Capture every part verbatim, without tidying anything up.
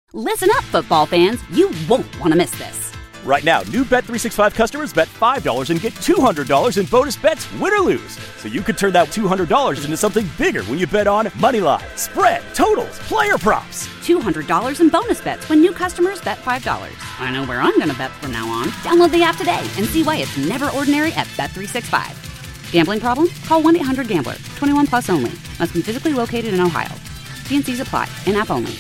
Listen up, football fans. You won't want to miss this. Right now, new Bet three sixty-five customers bet five dollars and get two hundred dollars in bonus bets, win or lose. So you could turn that two hundred dollars into something bigger when you bet on moneyline, spread, totals, player props. two hundred dollars in bonus bets when new customers bet five dollars. I know where I'm going to bet from now on. Download the app today and see why it's never ordinary at Bet three sixty-five. Gambling problem? Call one eight hundred gambler. twenty-one plus only. Must be physically located in Ohio. T and C's apply. In-app only.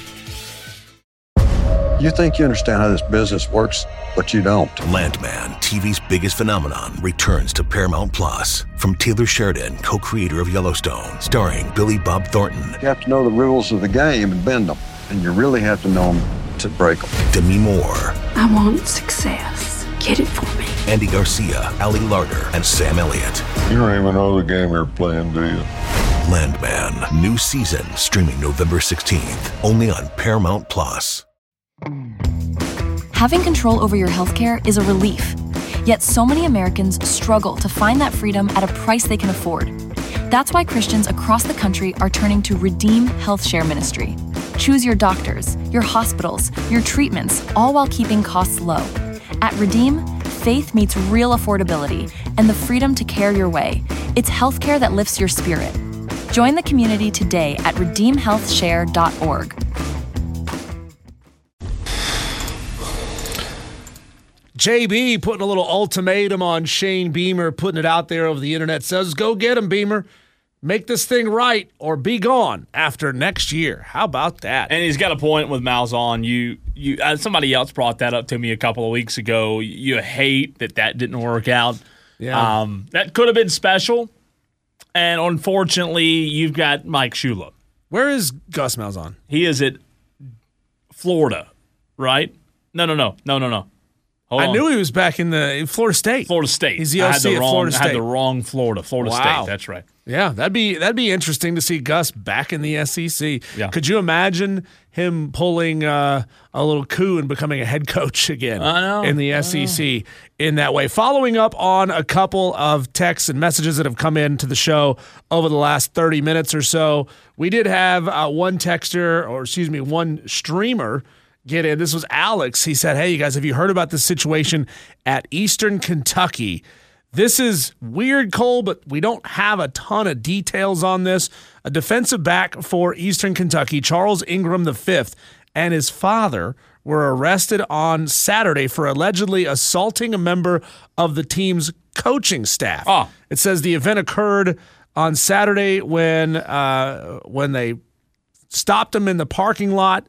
You think you understand how this business works, but you don't. Landman, T V's biggest phenomenon, returns to Paramount Plus. From Taylor Sheridan, co-creator of Yellowstone, starring Billy Bob Thornton. You have to know the rules of the game and bend them, and you really have to know them to break them. Demi Moore. I want success. Get it for me. Andy Garcia, Ali Larter, and Sam Elliott. You don't even know the game you're playing, do you? Landman, new season, streaming November sixteenth, only on Paramount Plus. Having control over your healthcare is a relief. Yet so many Americans struggle to find that freedom at a price they can afford. That's why Christians across the country are turning to Redeem Health Share Ministry. Choose your doctors, your hospitals, your treatments, all while keeping costs low. At Redeem, faith meets real affordability and the freedom to care your way. It's healthcare that lifts your spirit. Join the community today at redeem health share dot org. J B putting a little ultimatum on Shane Beamer, putting it out there over the internet, says, go get him, Beamer. Make this thing right or be gone after next year. How about that? And he's got a point with Malzahn. You, you, uh, somebody else brought that up to me a couple of weeks ago. You hate that that didn't work out. Yeah. Um, that could have been special. And unfortunately, you've got Mike Shula. Where is Gus Malzahn? He is at Florida, right? No, no, no, no, no, no. Hold I on. knew he was back in the in Florida State. Florida State. He's the I O had C the at wrong, Florida I had State. the wrong Florida. Florida Wow. State. That's right. Yeah, that'd be that'd be interesting to see Gus back in the S E C. Yeah. Could you imagine him pulling uh, a little coup and becoming a head coach again I know, in the S E C in that way? Following up on a couple of texts and messages that have come in to the show over the last thirty minutes or so, we did have uh, one texter, or excuse me, one streamer get in. This was Alex. He said, hey, you guys, have you heard about this situation at Eastern Kentucky? This is weird, Cole, but we don't have a ton of details on this. A defensive back for Eastern Kentucky, Charles Ingram the fifth, and his father were arrested on Saturday for allegedly assaulting a member of the team's coaching staff. Oh. It says the event occurred on Saturday when uh, when they stopped him in the parking lot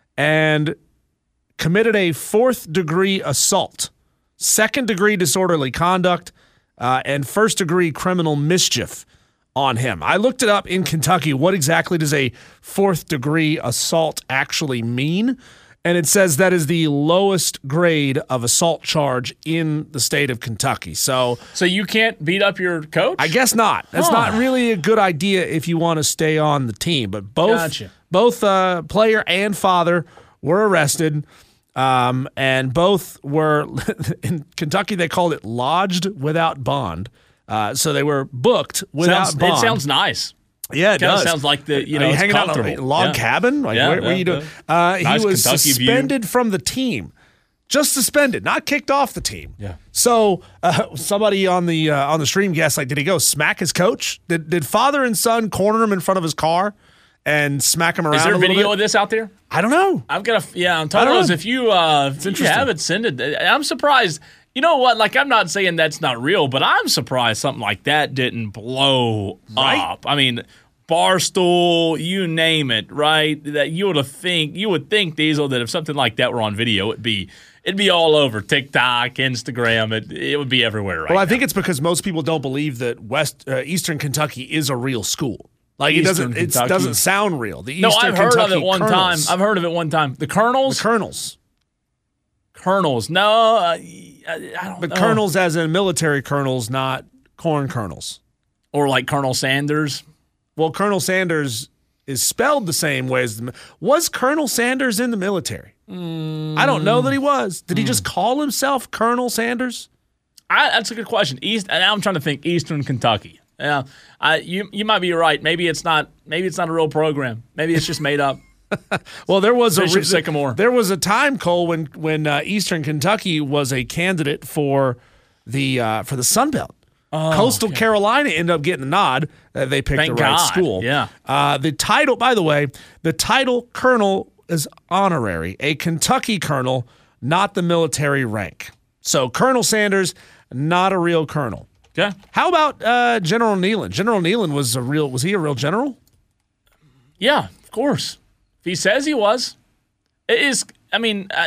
and committed a fourth-degree assault, second-degree disorderly conduct, uh, and first-degree criminal mischief on him. I looked it up in Kentucky. What exactly does a fourth-degree assault actually mean? And it says that is the lowest grade of assault charge in the state of Kentucky. So, So you can't beat up your coach? I guess not. That's Huh. not really a good idea if you want to stay on the team. But both Gotcha. both uh, player and father were arrested, um, and both were in Kentucky. They called it lodged without bond. Uh, so they were booked without sounds, bond. It sounds nice. Yeah, it Kinda does. sounds like the you know Are you it's hanging out in a comfortable. log Yeah. cabin? Like, Yeah, where, where yeah, are you doing? yeah. Uh, he Nice was Kentucky view. suspended from the team, just suspended, not kicked off the team. Yeah. So uh, somebody on the uh, on the stream guessed, like, did he go smack his coach? Did did father and son corner him in front of his car and smack him around? Is there a a little video bit? of this out there? I don't know. I've got a yeah. I'm I telling don't us know. if you uh, if you interesting. haven't sent it, I'm surprised. You know what? Like I'm not saying that's not real, but I'm surprised something like that didn't blow Right? up. I mean, Barstool, you name it, right? That you would have think you would think Diesel that if something like that were on video, it'd be it'd be all over TikTok, Instagram. It it would be everywhere right Well, I now. think it's because most people don't believe that West uh, Eastern Kentucky is a real school. Like Eastern it doesn't it Kentucky. doesn't sound real. The no, Eastern I've heard Kentucky of it one Colonels. time. I've heard of it one time. The Colonels, The Colonels. Colonels. No, uh, I, I don't The know. Colonels as in military colonels, not corn kernels. Or like Colonel Sanders. Well, Colonel Sanders is spelled the same way as the. Was Colonel Sanders in the military? Mm. I don't know that he was. Did he just call himself Colonel Sanders? I, that's a good question. East. And I'm trying to think. Eastern Kentucky. Yeah, I, you you might be right. Maybe it's not. Maybe it's not a real program. Maybe it's just made up. Well, there was Bishop a Sycamore. There was a time, Cole, when when uh, Eastern Kentucky was a candidate for the uh, for the Sun Belt. Oh, Coastal okay. Carolina ended up getting a nod. Uh, they picked Thank the right God. school. Yeah. Uh, the title, by the way, the title colonel is honorary, a Kentucky colonel, not the military rank. So Colonel Sanders, not a real colonel. Okay. How about uh, General Nealon? General Nealon was a real. Was he a real general? Yeah, of course. If he says he was, it is. I mean, I,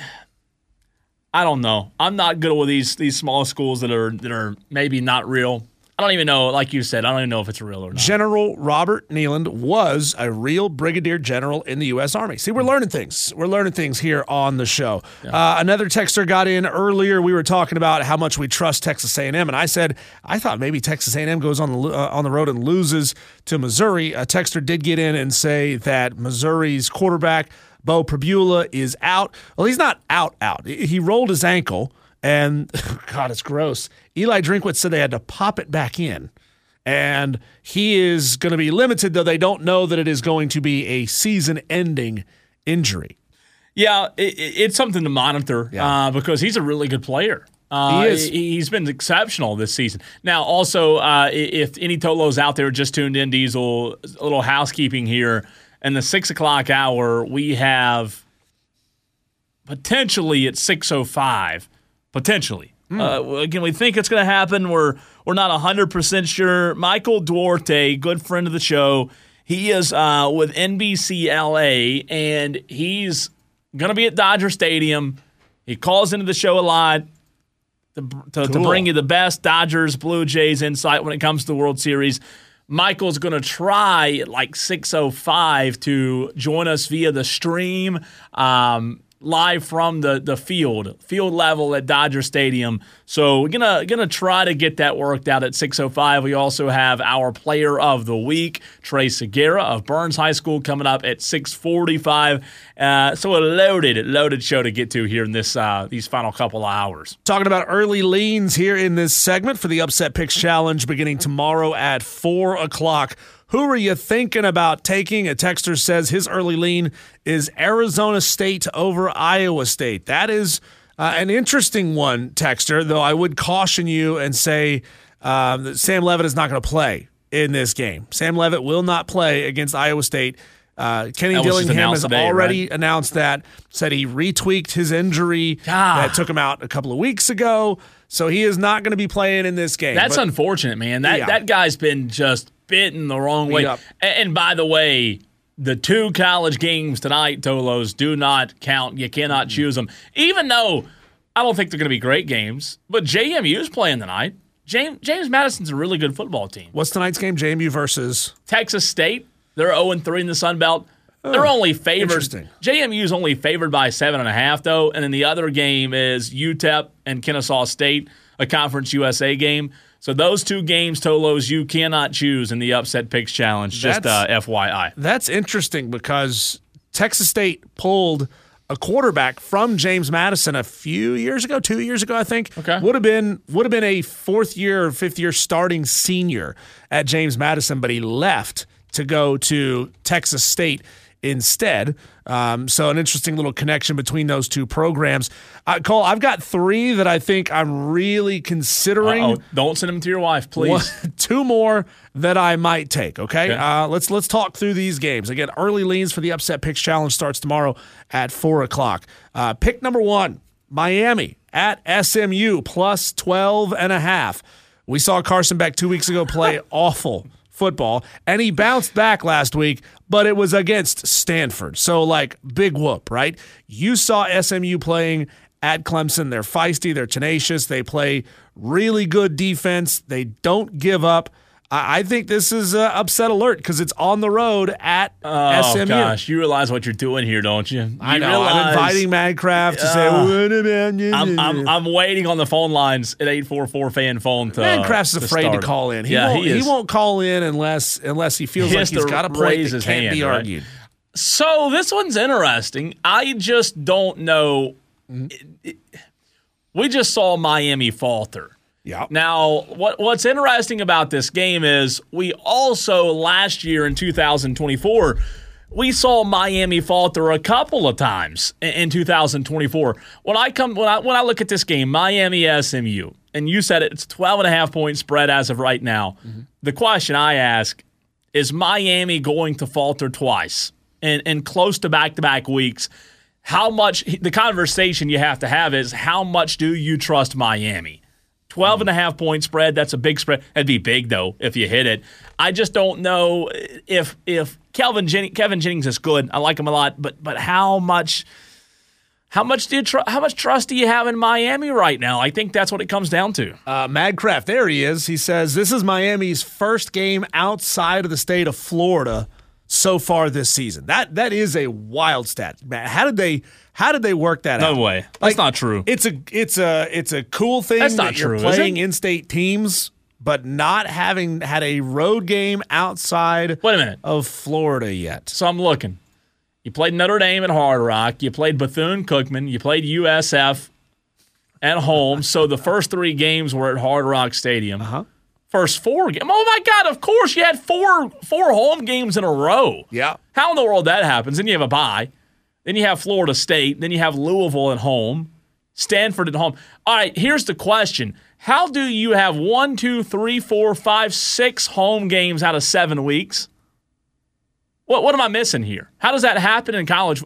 I don't know. I'm not good with these these small schools that are that are maybe not real. I don't even know. Like you said, I don't even know if it's real or not. General Robert Nealon was a real brigadier general in the U S Army. See, we're learning things. We're learning things here on the show. Yeah. Uh, another texter got in earlier. We were talking about how much we trust Texas A and M, and I said I thought maybe Texas A and M goes on the uh, on the road and loses to Missouri. A texter did get in and say that Missouri's quarterback Bo Pribula is out. Well, he's not out out. He rolled his ankle. And, God, it's gross. Eli Drinkwitz said they had to pop it back in. And he is going to be limited, though they don't know that it is going to be a season-ending injury. Yeah, it, it's something to monitor yeah. uh, because he's a really good player. Uh, he is. He's been exceptional this season. Now, also, uh, if any Tolos out there just tuned in, Diesel, a little housekeeping here. In the six o'clock hour, we have potentially at six oh five – Potentially. Mm. Uh, again, we think it's going to happen. We're we're not one hundred percent sure. Michael Duarte, good friend of the show, he is uh, with N B C L A, and he's going to be at Dodger Stadium. He calls into the show a lot to, to, cool. to bring you the best Dodgers, Blue Jays insight when it comes to the World Series. Michael's going to try at like six oh five to join us via the stream. Um live from the, the field, field level at Dodger Stadium. So we're gonna gonna try to get that worked out at six oh five. We also have our player of the week, Trey Segura of Burns High School, coming up at six forty-five. Uh, so a loaded, loaded show to get to here in this uh, these final couple of hours. Talking about early leans here in this segment for the Upset Picks Challenge beginning tomorrow at four o'clock. Who are you thinking about taking? A texter says his early lean is Arizona State over Iowa State. That is uh, an interesting one, texter, though I would caution you and say uh, that Sam Leavitt is not going to play in this game. Sam Leavitt will not play against Iowa State. Uh, Kenny Dillingham has today, already right? announced that, said he retweaked his injury ah. that took him out a couple of weeks ago. So he is not going to be playing in this game. That's but, unfortunate, man. That yeah. that guy's been just bitten the wrong way. Yep. And by the way, the two college games tonight, Tolos, do not count. You cannot choose them. Even though I don't think they're going to be great games, but J M U's playing tonight. James, James Madison's a really good football team. What's tonight's game? J M U versus? Texas State. They're oh and three in the Sun Belt. They're only favored. Interesting. J M U's only favored by seven and a half, though. And then the other game is U T E P and Kennesaw State, a Conference U S A game. So those two games, Tolos, you cannot choose in the Upset Picks Challenge, just uh, F Y I. That's interesting because Texas State pulled a quarterback from James Madison a few years ago, two years ago, I think. Okay. Would have been would have been a fourth year or fifth year starting senior at James Madison, but he left to go to Texas State instead. Um, so an interesting little connection between those two programs. Uh, Cole, I've got three that I think I'm really considering. Uh-oh. Don't send them to your wife, please. One, two more that I might take, okay? okay. Uh, let's let's talk through these games. Again, early leans for the Upset Picks Challenge starts tomorrow at four o'clock. Uh, pick number one, Miami at S M U plus twelve and a half. We saw Carson Beck two weeks ago play awful football, and he bounced back last week, but it was against Stanford. So, like, big whoop, right? You saw S M U playing at Clemson. They're feisty. They're tenacious. They play really good defense. They don't give up. I think this is uh, upset alert because it's on the road at oh, S M U. Oh, gosh. You realize what you're doing here, don't you? you I know. Realize, I'm inviting Madcraft to uh, say, what about you? I'm, I'm, I'm waiting on the phone lines at eight four four fan phone to Madcraft's to afraid start. to call in. He, yeah, won't, he, is. he won't call in unless unless he feels he like he's to got a point raise that his can't hand, be right? argued. So this one's interesting. I just don't know. Mm-hmm. It, it, we just saw Miami falter. Yeah. Now, what what's interesting about this game is we also last year in two thousand twenty-four we saw Miami falter a couple of times in, in two thousand twenty-four. When I come, when I when I look at this game, Miami S M U, and you said it, it's twelve and a half point spread as of right now. Mm-hmm. The question I ask is: Miami going to falter twice and and close to back to back weeks? How much? The conversation you have to have is how much do you trust Miami? twelve and a half point spread, that's a big spread. That'd be big, though, if you hit it. I just don't know if if Kelvin Jen- Kevin Jennings is good. I like him a lot, but but how much how much do you tr- how much trust do you have in Miami right now? I think that's what it comes down to. Uh, Madcraft, there he is. He says, this is Miami's first game outside of the state of Florida so far this season. That That is a wild stat. Man, how did they... How did they work that no out? No way. That's like, not true. It's a it's a it's a cool thing That's that not you're true, playing is it? in-state teams, but not having had a road game outside Wait a minute. of Florida yet. So I'm looking. You played Notre Dame at Hard Rock. You played Bethune-Cookman. You played U S F at home. So the first three games were at Hard Rock Stadium. Uh-huh. First four games. Oh, my God, of course. You had four four home games in a row. Yeah. How in the world that happens? Then you have a bye. Then you have Florida State. Then you have Louisville at home. Stanford at home. All right, here's the question. How do you have one, two, three, four, five, six home games out of seven weeks? What what am I missing here? How does that happen in college?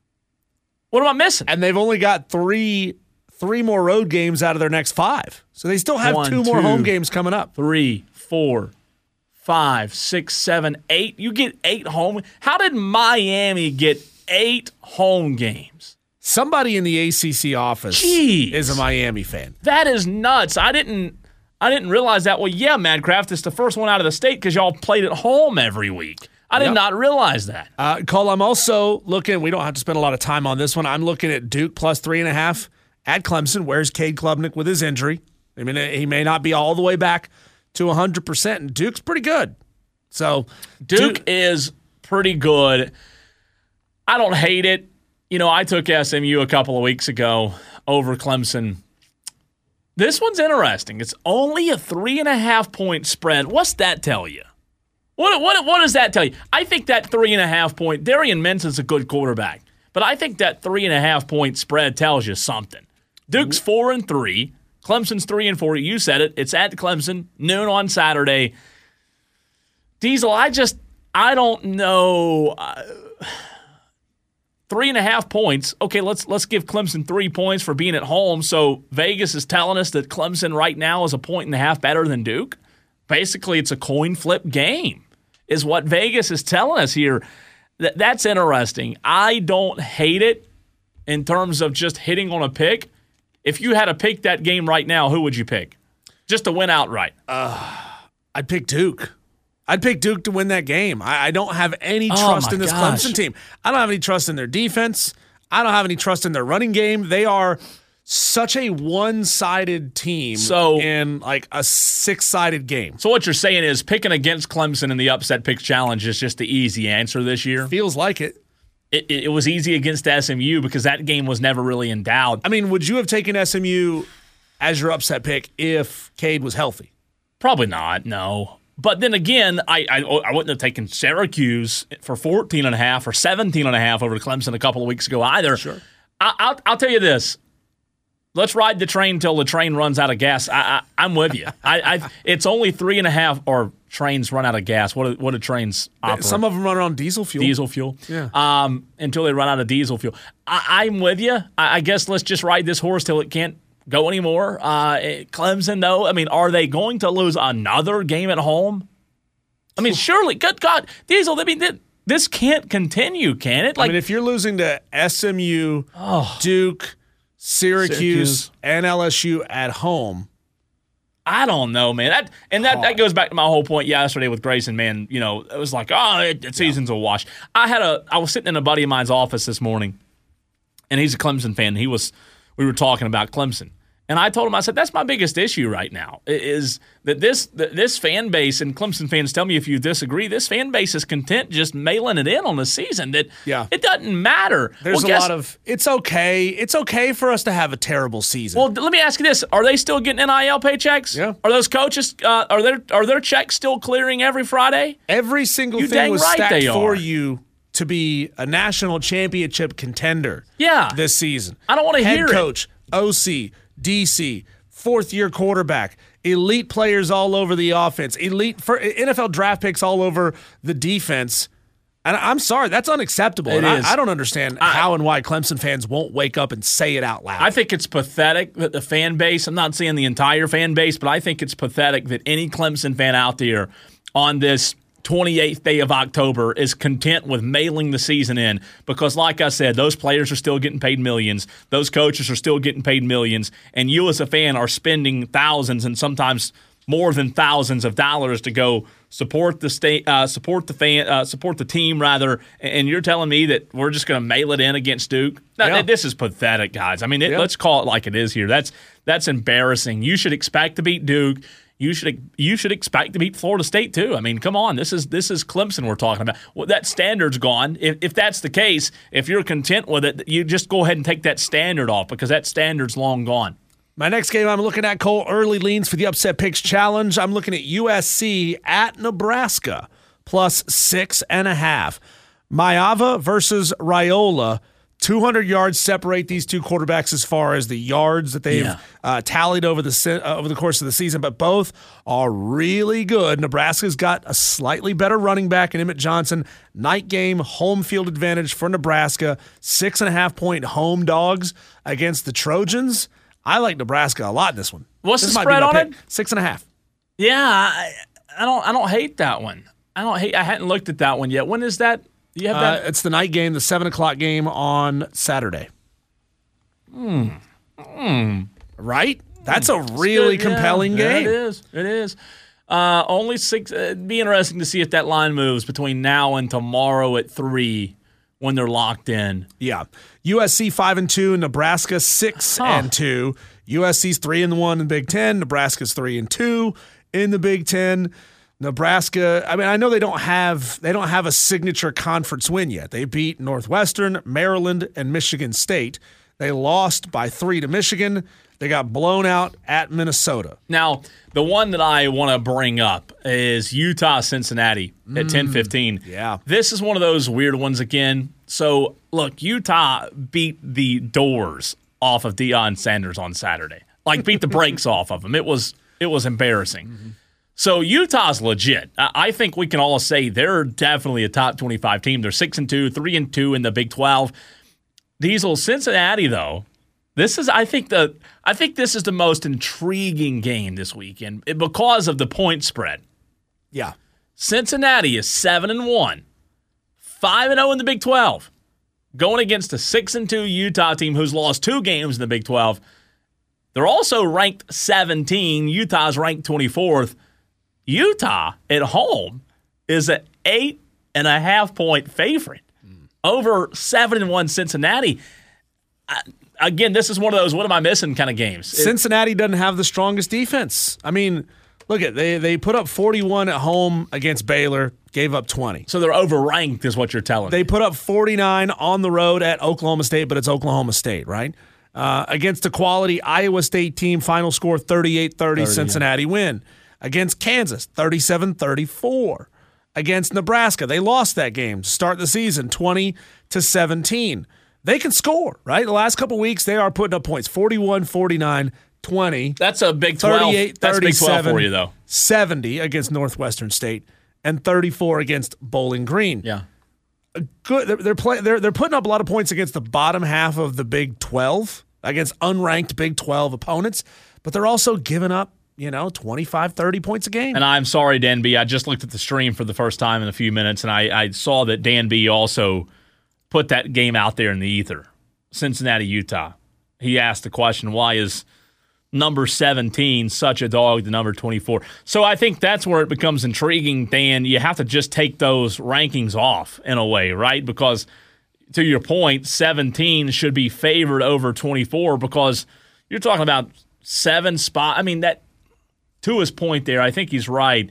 What am I missing? And they've only got three three more road games out of their next five. So they still have One, two more two, home games coming up. Three, four, five, six, seven, eight. You get eight home. How did Miami get eight home games? Somebody in the A C C office Jeez. is a Miami fan. That is nuts. I didn't I didn't realize that. Well, yeah, Madcraft, it's the first one out of the state because y'all played at home every week. I did Yep. not realize that. Uh, Cole, I'm also looking, we don't have to spend a lot of time on this one. I'm looking at Duke plus three and a half at Clemson. Where's Cade Klubnik with his injury? I mean, he may not be all the way back to one hundred percent, and Duke's pretty good. So Duke Duke is pretty good. I don't hate it. You know, I took S M U a couple of weeks ago over Clemson. This one's interesting. It's only a three and a half point spread. What's that tell you? What what what does that tell you? I think that three and a half point. Darian Mensah's a good quarterback, but I think that three and a half point spread tells you something. Duke's four and three. Clemson's three and four. You said it. It's at Clemson, noon on Saturday. Diesel, I just I don't know. Uh, Three and a half points. Okay, let's let's give Clemson three points for being at home. So Vegas is telling us that Clemson right now is a point and a half better than Duke. Basically, it's a coin flip game, is what Vegas is telling us here. Th- that's interesting. I don't hate it in terms of just hitting on a pick. If you had to pick that game right now, who would you pick? Just to win outright. Uh, I'd pick Duke. I'd pick Duke to win that game. I, I don't have any Oh, trust my in this gosh. Clemson team. I don't have any trust in their defense. I don't have any trust in their running game. They are such a one-sided team So- in like a six-sided game. So what you're saying is picking against Clemson in the upset pick challenge is just the easy answer this year? Feels like it. It, it, it was easy against S M U because that game was never really in doubt. I mean, would you have taken S M U as your upset pick if Cade was healthy? Probably not, no. But then again, I, I I wouldn't have taken Syracuse for fourteen and a half or seventeen and a half over Clemson a couple of weeks ago either. Sure. I, I'll, I'll tell you this. Let's ride the train until the train runs out of gas. I, I, I'm with you. I, I, it's only three and a half, or trains run out of gas. What do, what do trains operate? Some of them run on diesel fuel. Diesel fuel. Yeah. Um, until they run out of diesel fuel. I, I'm with you. I, I guess let's just ride this horse till it can't go anymore. Uh, Clemson, though, I mean, are they going to lose another game at home? I mean, surely, good God, Diesel, I mean, this can't continue, can it? Like, I mean, if you're losing to S M U, oh, Duke, Syracuse, Syracuse, and L S U at home, I don't know, man. That and that, that goes back to my whole point yesterday with Grayson, man. You know, it was like, oh, it, it season's a wash. I had a, I was sitting in a buddy of mine's office this morning, and he's a Clemson fan. He was, we were talking about Clemson. And I told him, I said, that's my biggest issue right now, is that this this fan base, and Clemson fans, tell me if you disagree, this fan base is content just mailing it in on the season. That yeah. It doesn't matter. There's well, a guess, lot of, it's okay. It's okay for us to have a terrible season. Well, let me ask you this. Are they still getting N I L paychecks? Yeah. Are those coaches, uh, are, their, are their checks still clearing every Friday? Every single You thing dang was right stacked they for are. you to be a national championship contender Yeah. this season. I don't want to Head hear coach, it. O C, D C, fourth-year quarterback, elite players all over the offense, elite for N F L draft picks all over the defense. And I'm sorry, that's unacceptable. It and is. I, I don't understand I, how and why Clemson fans won't wake up and say it out loud. I think it's pathetic that the fan base, I'm not saying the entire fan base, but I think it's pathetic that any Clemson fan out there on this twenty-eighth day of October is content with mailing the season in because, like I said, those players are still getting paid millions. Those coaches are still getting paid millions. And you as a fan are spending thousands and sometimes more than thousands of dollars to go support the state, uh, support the fan, uh, support the team rather. And you're telling me that we're just going to mail it in against Duke? No, Yeah. this is pathetic, guys. I mean, it, Yeah. let's call it like it is here. That's that's embarrassing. You should expect to beat Duke. You should you should expect to beat Florida State too. I mean, come on, this is this is Clemson we're talking about. Well, that standard's gone. If, if that's the case, if you're content with it, you just go ahead and take that standard off because that standard's long gone. My next game I'm looking at, Cole, early leans for the Upset Picks Challenge. I'm looking at U S C at Nebraska, plus six and a half. Maeva versus Raiola. two hundred yards separate these two quarterbacks as far as the yards that they've Yeah. uh, tallied over the se- uh, over the course of the season, but both are really good. Nebraska's got a slightly better running back in Emmett Johnson. Night game, home field advantage for Nebraska. Six and a half point home dogs against the Trojans. I like Nebraska a lot in this one. What's this the might be spread my on pick. it? Six and a half. Yeah, I, I don't I don't hate that one. I don't hate. I hadn't looked at that one yet. When is that? Do you have Uh, that? it's the night game, the seven o'clock game on Saturday. Hmm. Hmm. Right? That's a really Good, compelling yeah, game. It is. It is. Uh, only six. Uh, it'd be interesting to see if that line moves between now and tomorrow at three when they're locked in. Yeah. U S C five and two, Nebraska six Huh. and two. U S C's three and one in the Big Ten. Nebraska's three and two in the Big Ten. Nebraska, I mean, I know they don't have they don't have a signature conference win yet. They beat Northwestern, Maryland, and Michigan State. They lost by three to Michigan. They got blown out at Minnesota. Now, the one that I want to bring up is Utah-Cincinnati at Mm, ten fifteen. yeah. This is one of those weird ones again. So, look, Utah beat the doors off of Deion Sanders on Saturday. Like, beat the brakes off of him. It was it was embarrassing. Mm-hmm. So, Utah's legit. I I think we can all say they're definitely a top twenty-five team. They're six and two, three and two in the Big twelve. Diesel, Cincinnati, though, This is, I think, the I think this is the most intriguing game this weekend because of the point spread. Yeah, Cincinnati is seven and one, five and zero in the Big twelve, going against a six and two Utah team who's lost two games in the Big twelve. They're also ranked seventeen. Utah's ranked twenty-fourth. Utah at home is an eight and a half point favorite mm. over seven and one Cincinnati. I, Again, this is one of those what am I missing kind of games. Cincinnati doesn't have the strongest defense. I mean, look at they they put up forty-one at home against Baylor, gave up twenty. So they're overranked is what you're telling They me. put up forty-nine on the road at Oklahoma State, but it's Oklahoma State, right? Uh, against a quality Iowa State team, final score thirty-eight thirty, Cincinnati yeah. win. Against Kansas, thirty-seven thirty-four. Against Nebraska, they lost that game to start the season, twenty to seventeen. They can score, right? The last couple weeks, they are putting up points, forty-one forty-nine, twenty. That's a Big twelve. thirty-eight That's Big twelve for you, though. seventy against Northwestern State, and thirty-four against Bowling Green. Yeah. Good. They're, they're, play, they're, they're putting up a lot of points against the bottom half of the Big twelve, against unranked Big twelve opponents, but they're also giving up, you know, twenty-five, thirty points a game. And I'm sorry, Dan B. I just looked at the stream for the first time in a few minutes, and I, I saw that Dan B. also put that game out there in the ether. Cincinnati, Utah. He asked the question, why is number seventeen such a dog to number twenty-four? So I think that's where it becomes intriguing, Dan. You have to just take those rankings off in a way, right? Because to your point, seventeen should be favored over twenty-four because you're talking about seven spot. I mean, that to his point there, I think he's right.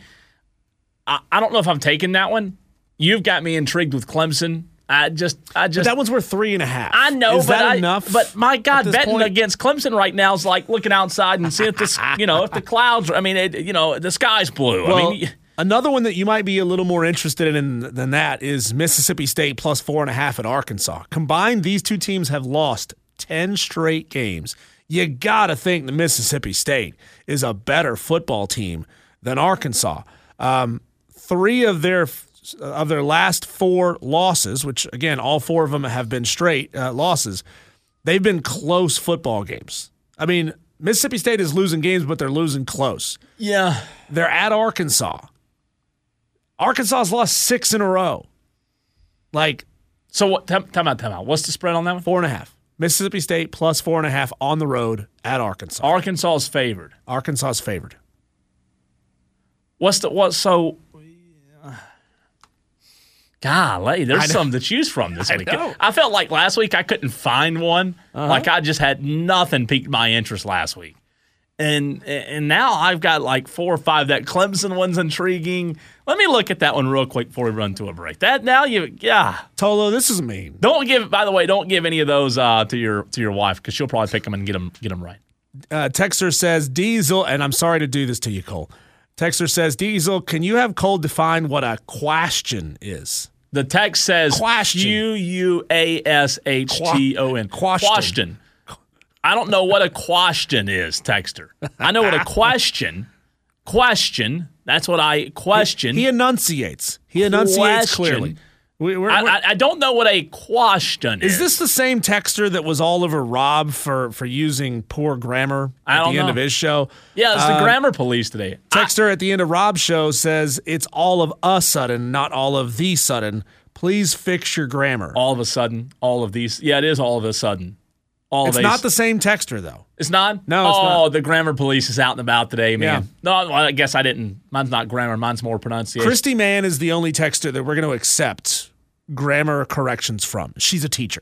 I, I don't know if I'm taking that one. You've got me intrigued with Clemson. I just, I just. But that one's worth three and a half. I know, is but that I, enough? But my God, betting point? against Clemson right now is like looking outside and seeing if this, you know, if the clouds. I mean, it, you know, the sky's blue. Well, I mean, Another one that you might be a little more interested in than that is Mississippi State plus four and a half at Arkansas. Combined, these two teams have lost ten straight games. You got to think that Mississippi State is a better football team than Arkansas. Um, three of their of their last four losses, which, again, all four of them have been straight uh, losses, they've been close football games. I mean, Mississippi State is losing games, but they're losing close. Yeah. They're at Arkansas. Arkansas's lost six in a row. Like, so what? Time, time out, time out. What's the spread on that one? Four and a half. Mississippi State plus four and a half on the road at Arkansas. Arkansas is favored. Arkansas is favored. What's the what? So, golly, there's some to choose from this I week. know. I felt like last week I couldn't find one. Uh-huh. Like I just had nothing piqued my interest last week. And and now I've got like four or five. That Clemson one's intriguing. Let me look at that one real quick before we run to a break. That now you yeah. Tolo, this is mean. Don't give. By the way, don't give any of those uh, to your to your wife because she'll probably pick them and get them get them right. Uh, Texter says Diesel, and I'm sorry to do this to you, Cole. Texter says Diesel, can you have Cole define what a question is? The text says Question. Q U A S H T O N. Question. Question. I don't know what a question is, Texter. I know what a question, question, that's what I question. He, he enunciates. He enunciates question. clearly. We, we're, I, we're, I, I don't know what a question is. is this the same Texter that was all over Rob for, for using poor grammar I at don't the end know. of his show? Yeah, it's the Uh, grammar police today. Texter at the end of Rob's show says it's all of a sudden, not all of the sudden. Please fix your grammar. All of a sudden, all of these. Yeah, it is all of a sudden. All it's of not these. the same Texter, though. It's not? No, it's oh, not. the grammar police is out and about today, man. Yeah. No, well, I guess I didn't. Mine's not grammar. Mine's more pronunciation. Christy Mann is the only Texter that we're going to accept grammar corrections from. She's a teacher.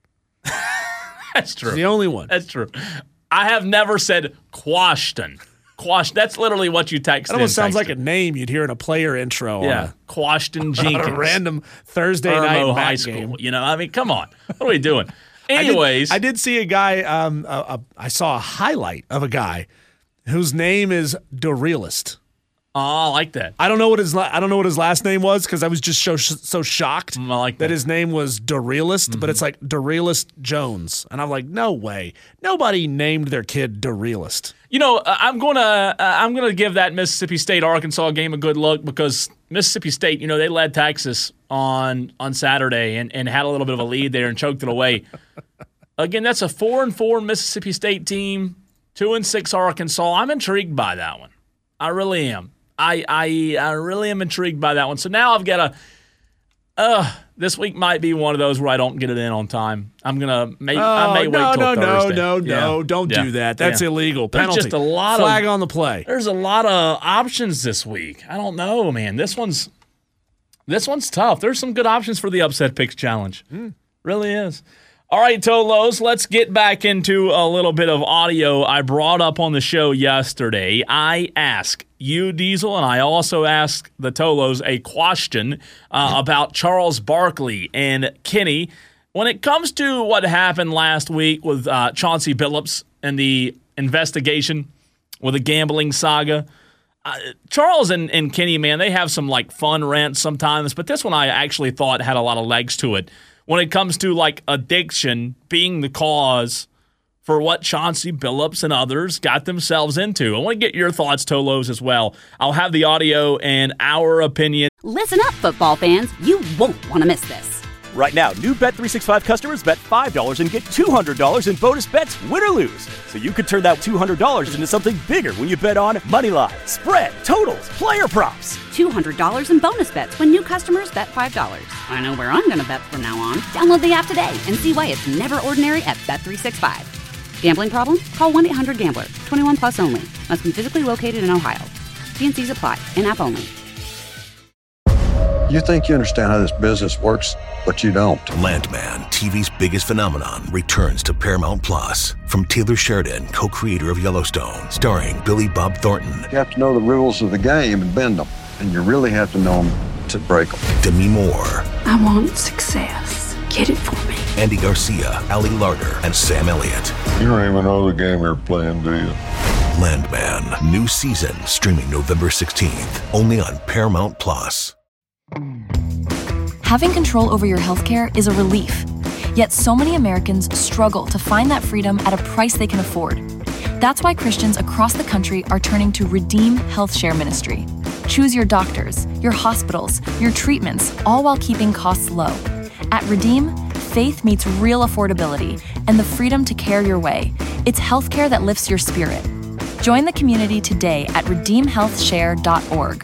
That's true. She's the only one. That's true. I have never said question. Question. That's literally what you text. That almost in, sounds texted. like a name you'd hear in a player intro. Yeah, on a, Question Jenkins. on a random Thursday Irmo night High back School. game. You know, I mean, come on. What are we doing? Anyways, I did, I did see a guy. Um, a, a, I saw a highlight of a guy whose name is Derealist. oh, I like that. I don't know what his la- I don't know what his last name was because I was just so so shocked Mm, I like that that. his name was Derealist, Mm-hmm. but it's like Derealist Jones, and I'm like, no way, nobody named their kid Derealist. You know, uh, I'm gonna uh, I'm gonna give that Mississippi State Arkansas game a good look because Mississippi State, you know, they led Texas on on Saturday and, and had a little bit of a lead there and choked it away. Again, that's a four and four Mississippi State team, two and six Arkansas. I'm intrigued by that one. I really am. I I I really am intrigued by that one. So now I've got a. Uh, this week might be one of those where I don't get it in on time. I'm gonna make. Oh, I may no, wait till no, no, Thursday. no, Yeah. no! Don't Yeah. do that. That's Yeah. illegal. There's Penalty. just a lot Flag of on the play. There's a lot of options this week. I don't know, man. This one's this one's tough. There's some good options for the upset picks challenge. Mm. Really is. All right, Tolos, let's get back into a little bit of audio I brought up on the show yesterday. I asked you, Diesel, and I also asked the Tolos a question uh, about Charles Barkley and Kenny. When it comes to what happened last week with uh, Chauncey Billups and the investigation with the gambling saga, uh, Charles and, and Kenny, man, they have some like fun rants sometimes, but this one I actually thought had a lot of legs to it. When it comes to like addiction being the cause for what Chauncey Billups and others got themselves into. I want to get your thoughts, Tolos, as well. I'll have the audio and our opinion. Listen up, football fans. You won't want to miss this. Right now, new Bet three sixty-five customers bet five dollars and get two hundred dollars in bonus bets, win or lose. So you could turn that two hundred dollars into something bigger when you bet on money line, spread, totals, player props. two hundred dollars in bonus bets when new customers bet five dollars. I know where I'm going to bet from now on. Download the app today and see why it's never ordinary at Bet three sixty-five. Gambling problem? Call one eight hundred gambler. twenty-one plus only. Must be physically located in Ohio. T N Cs apply. In-app only. You think you understand how this business works, but you don't. Landman, T V's biggest phenomenon, returns to Paramount Plus. From Taylor Sheridan, co-creator of Yellowstone, starring Billy Bob Thornton. You have to know the rules of the game and bend them, and you really have to know them to break them. Demi Moore, I want success. Get it for me. Andy Garcia, Ali Larter, and Sam Elliott. You don't even know the game you're playing, do you? Landman. New season streaming November sixteenth, only on Paramount Plus. Having control over your healthcare is a relief. Yet so many Americans struggle to find that freedom at a price they can afford. That's why Christians across the country are turning to Redeem Health Share Ministry. Choose your doctors, your hospitals, your treatments, all while keeping costs low. At Redeem, faith meets real affordability and the freedom to care your way. It's healthcare that lifts your spirit. Join the community today at redeem health share dot org.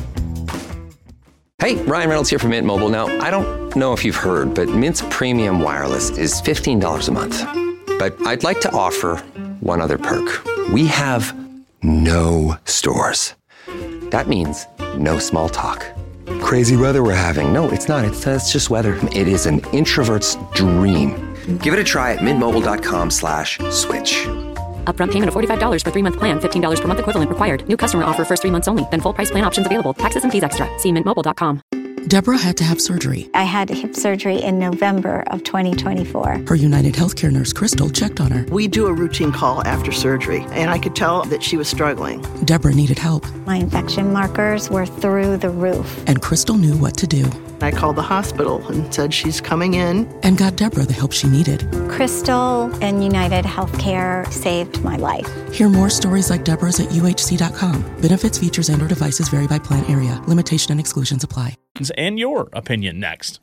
Hey, Ryan Reynolds here from Mint Mobile. Now, I don't know if you've heard, but Mint's premium wireless is fifteen dollars a month. But I'd like to offer one other perk. We have no stores. That means no small talk. Crazy weather we're having. No, it's not. It's, uh, it's just weather. It is an introvert's dream. Give it a try at mintmobile.com slash switch. Upfront payment of forty-five dollars for three-month plan, fifteen dollars per month equivalent required. New customer offer first three months only. Then full price plan options available. Taxes and fees extra. See mint mobile dot com. Deborah had to have surgery. I had hip surgery in November of twenty twenty-four. Her United Healthcare nurse, Crystal, checked on her. We do a routine call after surgery, and I could tell that she was struggling. Deborah needed help. My infection markers were through the roof. And Crystal knew what to do. I called the hospital and said she's coming in. And got Deborah the help she needed. Crystal and United Healthcare saved my life. Hear more stories like Deborah's at U H C dot com. Benefits, features, and or devices vary by plan area. Limitation and exclusions apply. And your opinion next.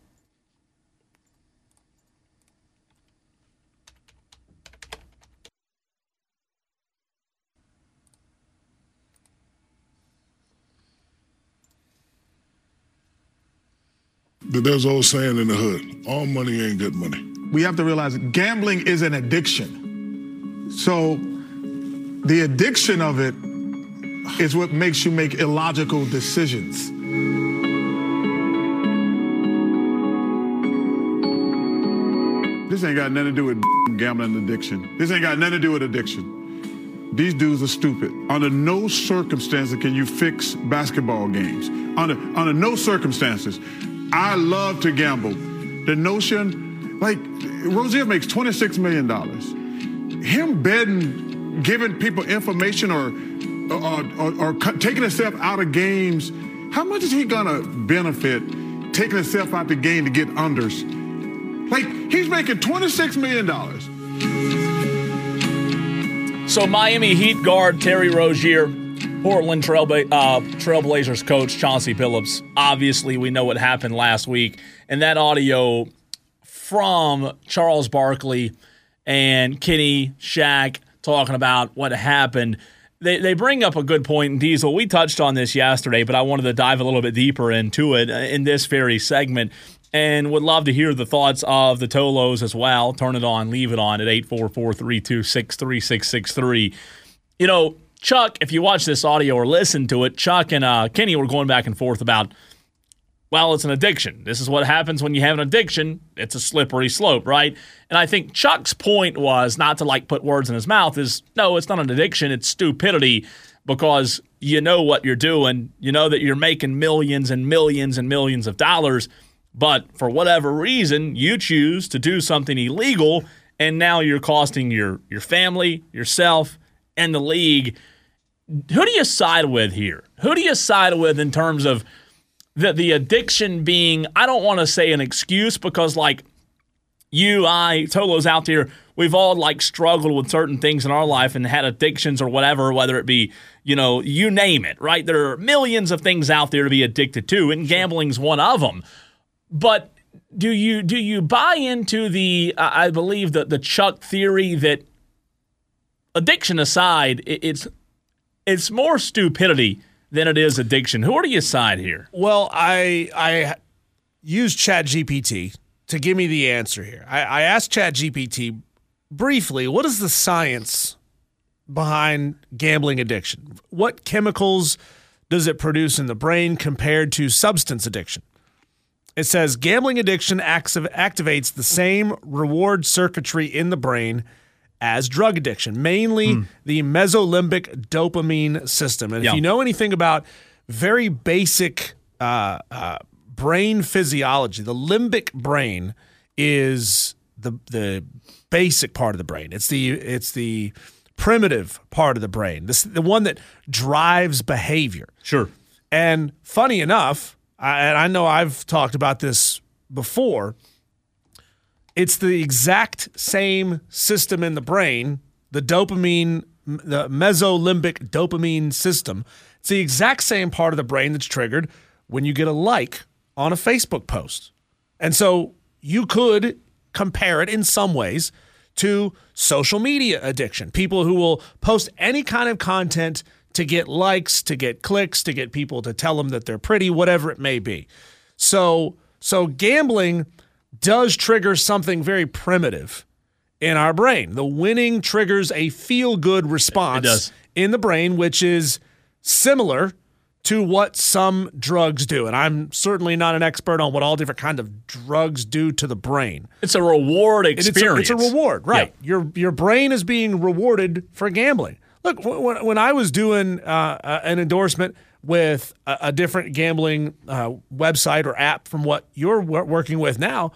There's an old saying in the hood, all money ain't good money. We have to realize gambling is an addiction. So the addiction of it is what makes you make illogical decisions. This ain't got nothing to do with gambling addiction. This ain't got nothing to do with addiction. These dudes are stupid. Under no circumstances can you fix basketball games. Under, under no circumstances. I love to gamble. The notion, like, Rozier makes twenty-six million dollars. Him betting, giving people information or, or, or, or taking himself out of games, how much is he gonna benefit taking himself out the game to get unders? Like, he's making twenty-six million dollars. So Miami Heat guard Terry Rozier, Portland Trailbla- uh, Trailblazers coach Chauncey Billups. Obviously, we know what happened last week. And that audio from Charles Barkley and Kenny, Shaq, talking about what happened. They they bring up a good point, and Diesel, we touched on this yesterday, but I wanted to dive a little bit deeper into it in this very segment. And would love to hear the thoughts of the Tolos as well. Turn it on, leave it on at eight four four, three two six, three six six three. You know, Chuck, if you watch this audio or listen to it, Chuck and uh, Kenny were going back and forth about, well, it's an addiction. This is what happens when you have an addiction. It's a slippery slope, right? And I think Chuck's point was, not to like put words in his mouth, is no, it's not an addiction. It's stupidity, because you know what you're doing. You know that you're making millions and millions and millions of dollars. But for whatever reason, you choose to do something illegal, and now you're costing your, your family, yourself, and the league. Who do you side with here? Who do you side with in terms of the, the addiction being, I don't want to say an excuse, because like you, I, Tolo's out there, we've all like struggled with certain things in our life and had addictions or whatever, whether it be, you know, you name it, right? There are millions of things out there to be addicted to, and gambling's one of them. But do you do you buy into the, uh, I believe, the, the Chuck theory that addiction aside, it, it's it's more stupidity than it is addiction? Who do you side here? Well, I I used ChatGPT to give me the answer here. I, I asked ChatGPT briefly, what is the science behind gambling addiction? What chemicals does it produce in the brain compared to substance addiction? It says gambling addiction activates the same reward circuitry in the brain as drug addiction, mainly mm. the mesolimbic dopamine system. And yeah. if you know anything about very basic uh, uh, brain physiology, the limbic brain is the the basic part of the brain. It's the it's the primitive part of the brain, this the one that drives behavior. Sure. And funny enough, I, and I know I've talked about this before, it's the exact same system in the brain, the dopamine, the mesolimbic dopamine system. It's the exact same part of the brain that's triggered when you get a like on a Facebook post. And so you could compare it in some ways to social media addiction. People who will post any kind of content to get likes, to get clicks, to get people to tell them that they're pretty, whatever it may be. So, so gambling does trigger something very primitive in our brain. The winning triggers a feel-good response in the brain, which is similar to what some drugs do. And I'm certainly not an expert on what all different kinds of drugs do to the brain. It's a reward experience. It's a, it's a reward, right. Yeah. Your your brain is being rewarded for gambling. Look, when, when I was doing uh, an endorsement with a, a different gambling uh, website or app from what you're w- working with now,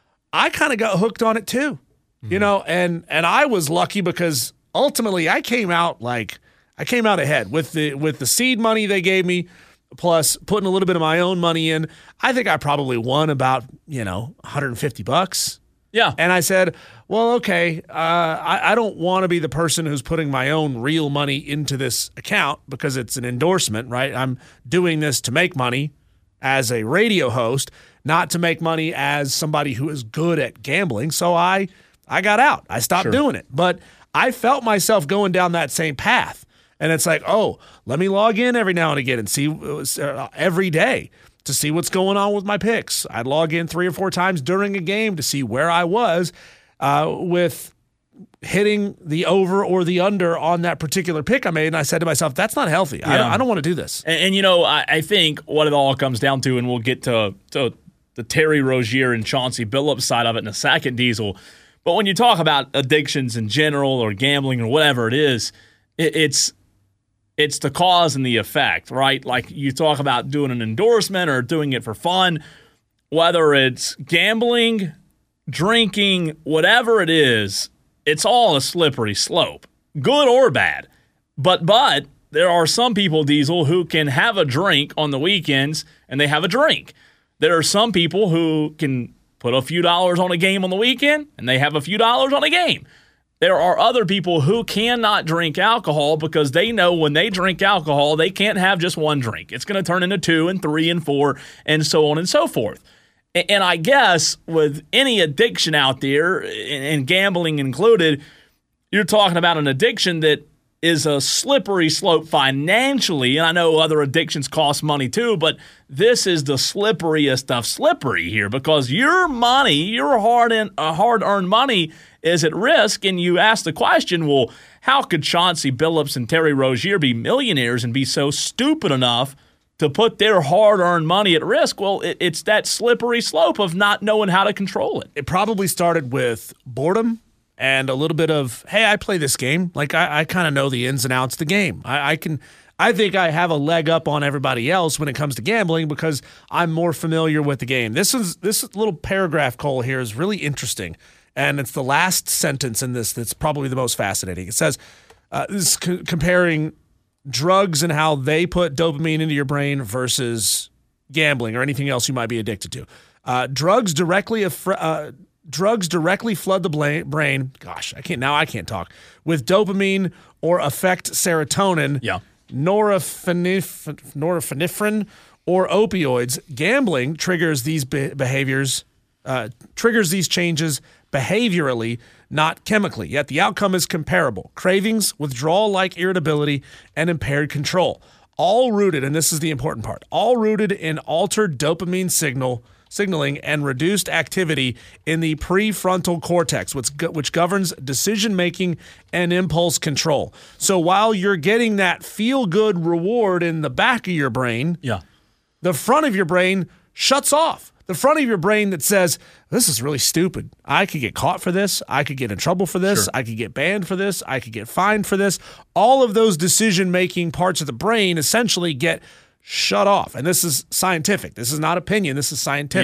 I kind of got hooked on it too. Mm-hmm. You know, and and I was lucky because ultimately I came out like I came out ahead with the with the seed money they gave me, plus putting a little bit of my own money in. I think I probably won about, you know, one hundred fifty bucks. Yeah. And I said, well, okay, uh, I, I don't want to be the person who's putting my own real money into this account because it's an endorsement, right? I'm doing this to make money as a radio host, not to make money as somebody who is good at gambling. So I, I got out. I stopped Sure. doing it. But I felt myself going down that same path. And it's like, oh, let me log in every now and again and see uh, every day to see what's going on with my picks. I'd log in three or four times during a game to see where I was uh, with hitting the over or the under on that particular pick I made. And I said to myself, that's not healthy. Yeah. I don't, I don't want to do this. And, and you know, I, I think what it all comes down to, and we'll get to, to the Terry Rozier and Chauncey Billups side of it in a second, Diesel. But when you talk about addictions in general or gambling or whatever it is, it, it's it's the cause and the effect, right? Like you talk about doing an endorsement or doing it for fun, whether it's gambling, drinking, whatever it is, it's all a slippery slope, good or bad. But but there are some people, Diesel, who can have a drink on the weekends and they have a drink. There are some people who can put a few dollars on a game on the weekend and they have a few dollars on a game. There are other people who cannot drink alcohol because they know when they drink alcohol, they can't have just one drink. It's going to turn into two and three and four and so on and so forth. And I guess with any addiction out there, and gambling included, you're talking about an addiction that is a slippery slope financially. And I know other addictions cost money too, but this is the slipperiest of slippery here because your money, your hard in, uh, hard-earned money is at risk. And you ask the question, well, how could Chauncey Billups and Terry Rozier be millionaires and be so stupid enough to put their hard-earned money at risk? Well, it, it's that slippery slope of not knowing how to control it. It probably started with boredom and a little bit of, hey, I play this game. Like, I, I kind of know the ins and outs of the game. I, I can, I think I have a leg up on everybody else when it comes to gambling because I'm more familiar with the game. This is this little paragraph, Cole, here is really interesting. And it's the last sentence in this that's probably the most fascinating. It says, uh, this is c- comparing drugs and how they put dopamine into your brain versus gambling or anything else you might be addicted to. Uh, drugs directly aff- uh, drugs directly flood the bla- brain. Gosh, I can't now. I can't talk with dopamine or affect serotonin. Yeah, norepinephrine, norepinephrine or opioids. Gambling triggers these be- behaviors. Uh, triggers these changes behaviorally, not chemically. Yet the outcome is comparable. Cravings, withdrawal-like irritability, and impaired control. All rooted, and this is the important part, all rooted in altered dopamine signal signaling and reduced activity in the prefrontal cortex, which, which governs decision-making and impulse control. So while you're getting that feel-good reward in the back of your brain, yeah, the front of your brain shuts off. The front of your brain that says, this is really stupid. I could get caught for this. I could get in trouble for this. Sure. I could get banned for this. I could get fined for this. All of those decision-making parts of the brain essentially get shut off. And this is scientific. This is not opinion. This is scientific. Yeah.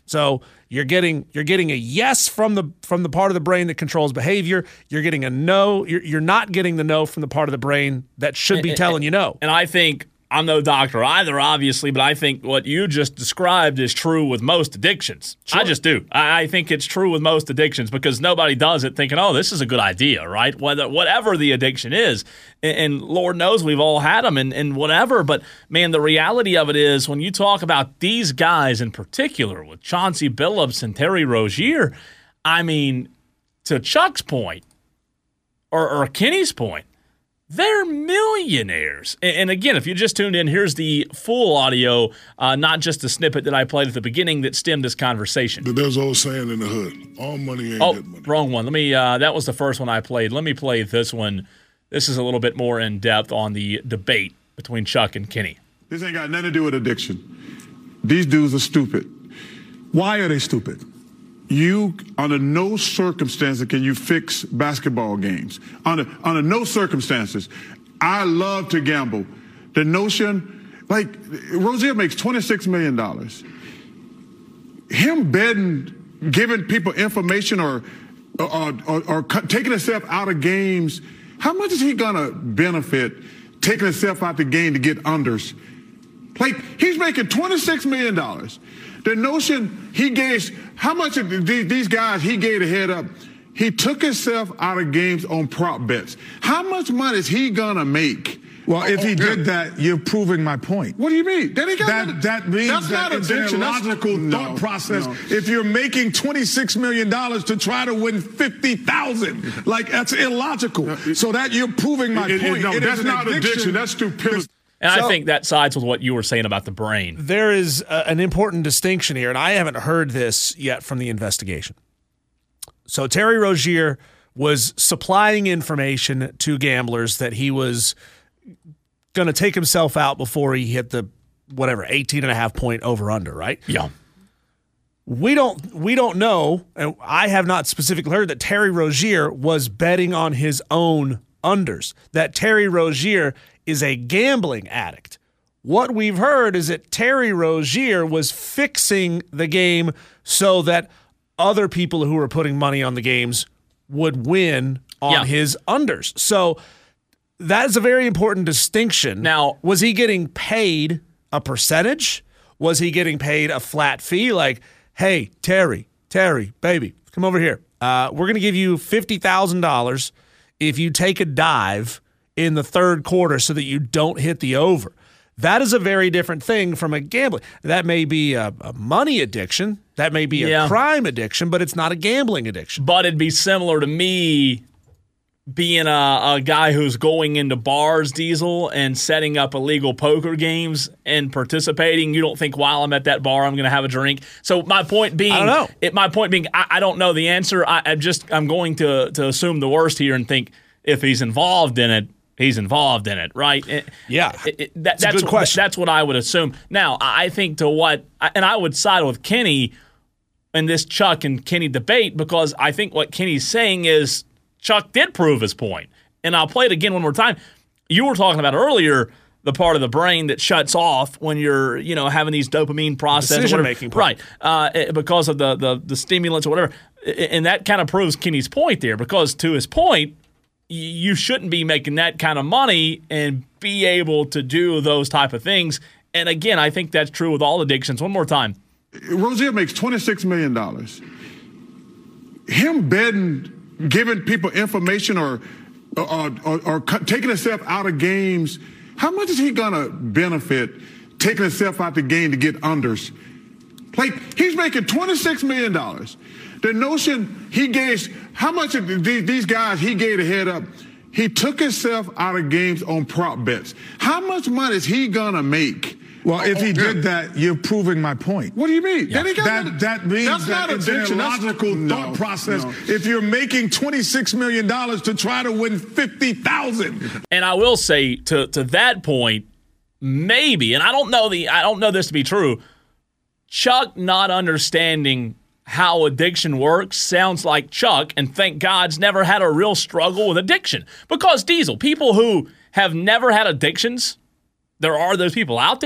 So you're getting you're getting a yes from the from the part of the brain that controls behavior. You're getting a no. You're, you're not getting the no from the part of the brain that should be telling you no. And I think I'm no doctor either, obviously, but I think what you just described is true with most addictions. Sure. I just do. I, I think it's true with most addictions because nobody does it thinking, oh, this is a good idea, right? Whether whatever the addiction is, and, and Lord knows we've all had them and, and whatever, but man, the reality of it is when you talk about these guys in particular with Chauncey Billups and Terry Rozier, I mean, to Chuck's point or, or Kenny's point, they're millionaires. And again, if you just tuned in, here's the full audio, uh, not just the snippet that I played at the beginning that stemmed this conversation. There's an old saying in the hood, all money ain't oh, good money. Wrong one. Let me. Uh, that was the first one I played. Let me play this one. This is a little bit more in depth on the debate between Chuck and Kenny. This ain't got nothing to do with addiction. These dudes are stupid. Why are they stupid? You, under no circumstances can you fix basketball games. Under, under no circumstances. I love to gamble. The notion, like, Rozier makes twenty-six million dollars. Him betting, giving people information or, or, or, or taking himself out of games, how much is he going to benefit taking himself out the game to get unders? Like, he's making twenty-six million dollars. The notion he gave, how much of these guys he gave a head up, he took himself out of games on prop bets. How much money is he going to make? Well, if he did that, you're proving my point. What do you mean? That ain't got that, nothing, that means that's that not it's an addiction. illogical That's, thought no, process. No. If you're making twenty-six million dollars to try to win fifty thousand dollars, like, that's illogical. So that you're proving my it, point. It, no, it that's not addiction. addiction. That's stupidity. And So, I think that sides with what you were saying about the brain. There is a, an important distinction here, and I haven't heard this yet from the investigation. So Terry Rozier was supplying information to gamblers that he was going to take himself out before he hit the, whatever, eighteen and a half point over-under, right? Yeah. We don't we don't know, and I have not specifically heard that Terry Rozier was betting on his own unders, that Terry Rozier is a gambling addict. What we've heard is that Terry Rozier was fixing the game so that other people who were putting money on the games would win on yeah. his unders. So that is a very important distinction. Now, was he getting paid a percentage? Was he getting paid a flat fee? Like, hey, Terry, Terry, baby, come over here. Uh, we're going to give you fifty thousand dollars if you take a dive in the third quarter so that you don't hit the over. That is a very different thing from a gambling. That may be a, a money addiction. That may be yeah. a crime addiction, but it's not a gambling addiction. But it'd be similar to me being a, a guy who's going into bars, Diesel, and setting up illegal poker games and participating. You don't think while I'm at that bar I'm going to have a drink. So my point being, I don't know. It, my point being, I, I don't know the answer. I, I'm just I'm going to to assume the worst here and think if he's involved in it, he's involved in it, right? It, yeah, it, it, that, that's, that's a good what, question. That's what I would assume. Now, I think to what, and I would side with Kenny in this Chuck and Kenny debate because I think what Kenny's saying is Chuck did prove his point. And I'll play it again one more time. You were talking about earlier the part of the brain that shuts off when you're, you know, having these dopamine processes, decision-making right? Uh, because of the, the the stimulants or whatever, and that kind of proves Kenny's point there. Because to his point, you shouldn't be making that kind of money and be able to do those type of things. And again, I think that's true with all addictions. One more time. Rozier makes twenty-six million dollars. Him betting, giving people information or, or, or, or taking himself out of games, how much is he going to benefit taking himself out the game to get unders? Like, he's making twenty-six million dollars. The notion he gave, how much of these guys he gave a head up, he took himself out of games on prop bets. How much money is he going to make? Well, if he did that, you're proving my point. What do you mean? Yeah. That, that, that means that's that not it's addiction. an illogical that's, thought no, process. No. If you're making twenty-six million dollars to try to win fifty thousand dollars. And I will say to to that point, maybe, and I don't know the I don't know this to be true, Chuck not understanding how addiction works sounds like Chuck, and thank God's never had a real struggle with addiction. Because, Diesel, people who have never had addictions, there are those people out there.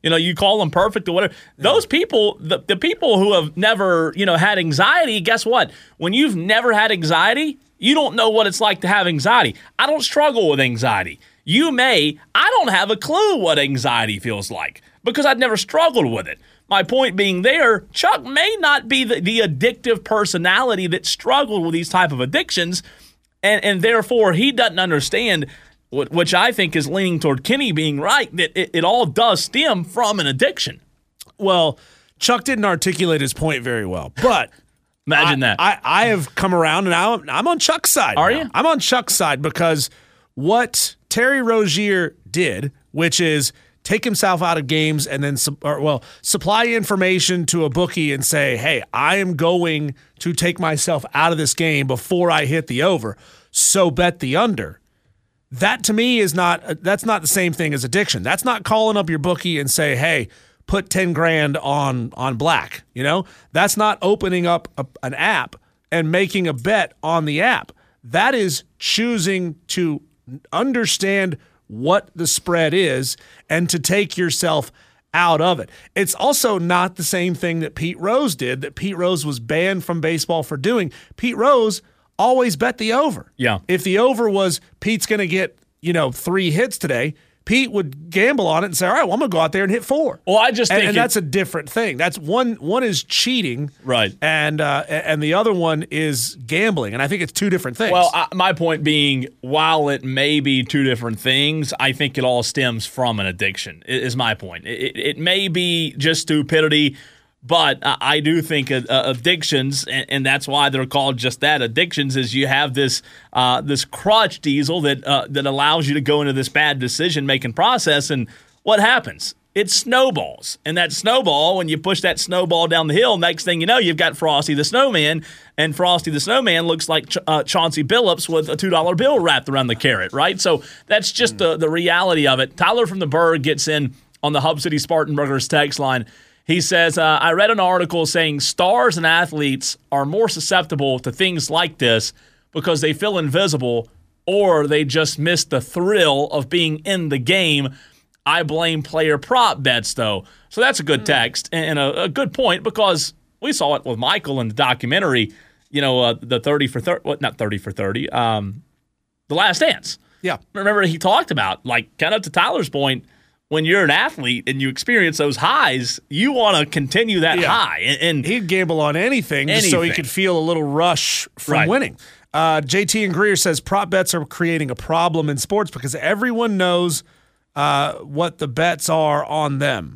You know, you call them perfect or whatever. Yeah. Those people, the, the people who have never, you know, had anxiety, guess what? When you've never had anxiety, you don't know what it's like to have anxiety. I don't struggle with anxiety. You may. I don't have a clue what anxiety feels like because I've never struggled with it. My point being there, Chuck may not be the, the addictive personality that struggled with these type of addictions, and, and therefore he doesn't understand – which I think is leaning toward Kenny being right, that it, it all does stem from an addiction. Well, Chuck didn't articulate his point very well, but imagine I, that. I, I have come around, and I'm, I'm on Chuck's side. Are now. you? I'm on Chuck's side because what Terry Rozier did, which is take himself out of games and then, or, well, supply information to a bookie and say, hey, I am going to take myself out of this game before I hit the over, so bet the under. That to me is not, that's not the same thing as addiction. That's not calling up your bookie and say, hey, put ten grand on, on black. You know, that's not opening up a, an app and making a bet on the app. That is choosing to understand what the spread is and to take yourself out of it. It's also not the same thing that Pete Rose did, that Pete Rose was banned from baseball for doing. Pete Rose always bet the over. Yeah. If the over was Pete's going to get, you know, three hits today, Pete would gamble on it and say, all right, well, I'm going to go out there and hit four. Well, I just and, think and it, that's a different thing. That's one one is cheating. Right. And uh, and the other one is gambling. And I think it's two different things. Well, I, my point being, while it may be two different things, I think it all stems from an addiction, is my point. It, it may be just stupidity, but I do think uh, addictions, and, and that's why they're called just that, addictions, is you have this uh, this crutch, Diesel, that uh, that allows you to go into this bad decision-making process, and what happens? It snowballs. And that snowball, when you push that snowball down the hill, next thing you know, you've got Frosty the Snowman, and Frosty the Snowman looks like Ch- uh, Chauncey Billups with a two dollar bill wrapped around the carrot, right? So that's just mm. the, the reality of it. Tyler from the Berg gets in on the Hub City Spartanburgers text line. He says, uh, I read an article saying stars and athletes are more susceptible to things like this because they feel invisible or they just miss the thrill of being in the game. I blame player prop bets, though. So that's a good text and a, a good point because we saw it with Michael in the documentary, you know, uh, the thirty for thirty, well, not thirty for thirty, um, The Last Dance. Yeah. Remember, he talked about, like, kind of to Tyler's point, when you're an athlete and you experience those highs, you want to continue that yeah. high. And, and he'd gamble on anything, anything just so he could feel a little rush from right. winning. Uh, J T and Greer says prop bets are creating a problem in sports because everyone knows uh, what the bets are on them.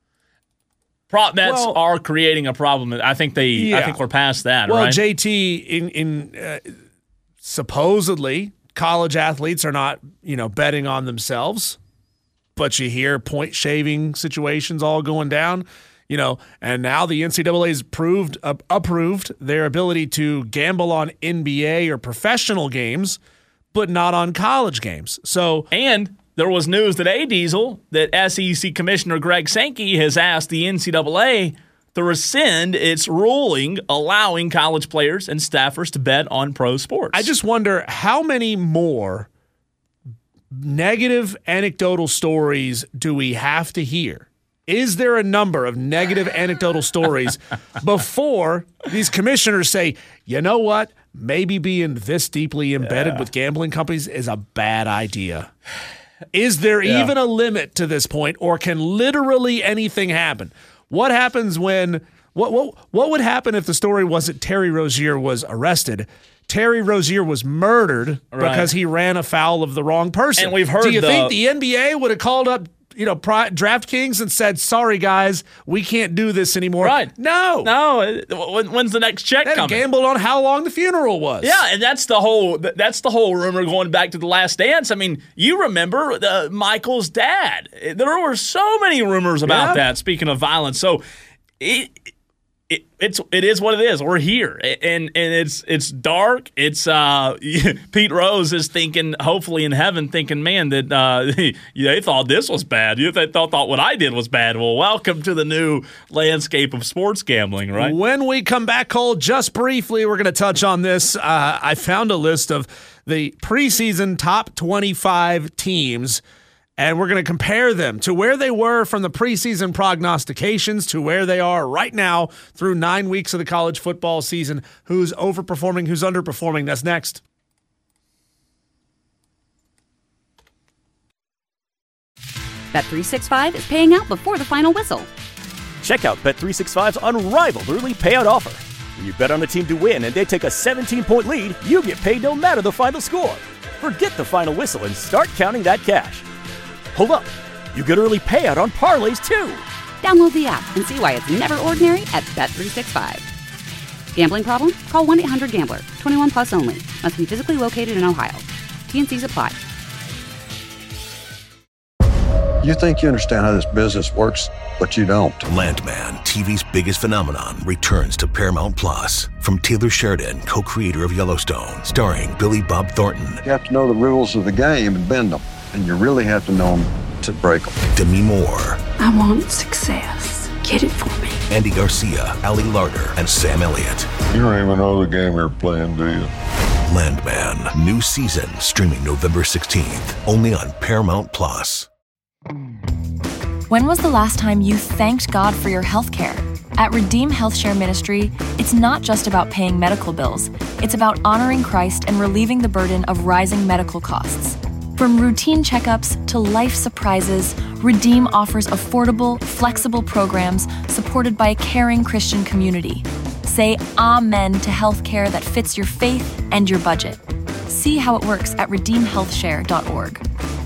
Prop bets well, are creating a problem. I think they. Yeah. I think we're past that. Well, right? J T, in in uh, supposedly college athletes are not, you know, betting on themselves. But you hear point shaving situations all going down, you know, and now the N C double A has proved, uh, approved their ability to gamble on N B A or professional games, but not on college games. So, and there was news today, Diesel, that S E C Commissioner Greg Sankey has asked the N C double A to rescind its ruling allowing college players and staffers to bet on pro sports. I just wonder how many more negative anecdotal stories do we have to hear? Is there a number of negative anecdotal stories before these commissioners say, you know what, maybe being this deeply embedded yeah. with gambling companies is a bad idea? Is there yeah. even a limit to this point, or can literally anything happen? What happens when what what what would happen if the story wasn't Terry Rozier was arrested? Terry Rozier was murdered right. because he ran afoul of the wrong person. And we've heard Do you the, think the N B A would have called up, you know, DraftKings and said, "Sorry guys, we can't do this anymore"? Right? No, no. When, when's the next check they coming? Gambled on how long the funeral was. Yeah, and that's the whole that's the whole rumor going back to The Last Dance. I mean, you remember uh, Michael's dad? There were so many rumors about yeah. that. Speaking of violence, so it. It, it's it is what it is. We're here, and and it's it's dark. It's uh, Pete Rose is thinking, hopefully in heaven, thinking, man, that uh, they thought this was bad. They thought thought what I did was bad. Well, welcome to the new landscape of sports gambling, right? When we come back, Cole, just briefly, we're going to touch on this. Uh, I found a list of the preseason top twenty-five teams. And we're going to compare them to where they were from the preseason prognostications to where they are right now through nine weeks of the college football season. Who's overperforming, who's underperforming? That's next. Bet three sixty-five is paying out before the final whistle. Check out Bet three sixty-five's unrivaled early payout offer. When you bet on a team to win and they take a seventeen-point lead, you get paid no matter the final score. Forget the final whistle and start counting that cash. Hold up. You get early payout on parlays, too. Download the app and see why it's never ordinary at Bet three sixty-five. Gambling problem? Call one eight hundred gambler. twenty-one plus only. Must be physically located in Ohio. T N Cs apply. You think you understand how this business works, but you don't. Landman, T V's biggest phenomenon, returns to Paramount Plus. From Taylor Sheridan, co-creator of Yellowstone, starring Billy Bob Thornton. You have to know the rules of the game and bend them. And you really have to know them to break them. Demi Moore. I want success. Get it for me. Andy Garcia, Ali Larter, and Sam Elliott. You don't even know the game you're playing, do you? Landman, new season, streaming November sixteenth, only on Paramount Plus. When was the last time you thanked God for your health care? At Redeem Health Share Ministry, it's not just about paying medical bills. It's about honoring Christ and relieving the burden of rising medical costs. From routine checkups to life surprises, Redeem offers affordable, flexible programs supported by a caring Christian community. Say amen to health care that fits your faith and your budget. See how it works at redeem health share dot org.